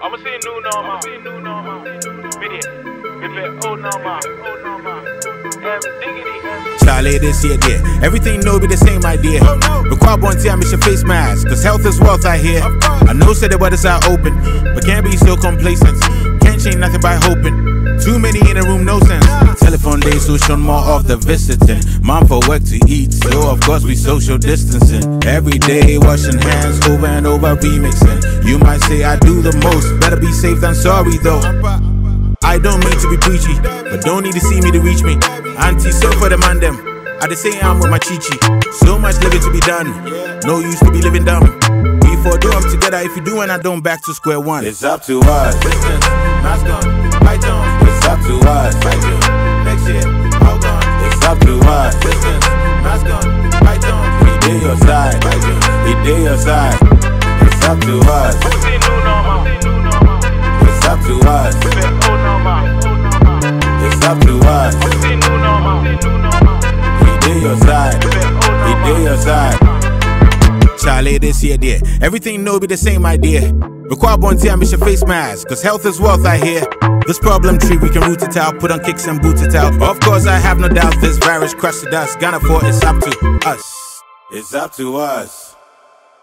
I'ma see new normal. Minute. If it old normal. Charlie, this year, yeah. Everything no be the same idea. Require one time, I should face mask, cause health is wealth, I hear. I know said the waters are open, but can't be so complacent. Can't change nothing by hoping. Too many in the room, no sense. Telephone days, so shown more of the visiting. Mom for work to eat, so of course we social distancing. Every day washing hands, over and over remixing. You might say I do the most, better be safe than sorry though. I don't mean to be preachy, but don't need to see me to reach me. Auntie, so for the man them. I just say I'm with my chichi. So much living to be done, no use to be living dumb. We four do them together, if you do and I don't, back to square one. It's up to us. Distance, mask on, fight on. It's up to us. Fight you, next year, hold on. It's up to us. Distance, mask on, fight on. We did your side. We did your side. It's up to us. I'ma see new normal. It's up to us. If it old normal. It's up to us. I'ma see new normal. We did your side. If it old We normal. did your side. Charlie, this year, dear. Everything no be the same idea. Require one time, it's your face mask, cause health is wealth, I hear. This problem tree, we can root it out, put on kicks and boot it out. Of course, I have no doubt this virus crushed us. Ghana for it's up to us. It's up to us.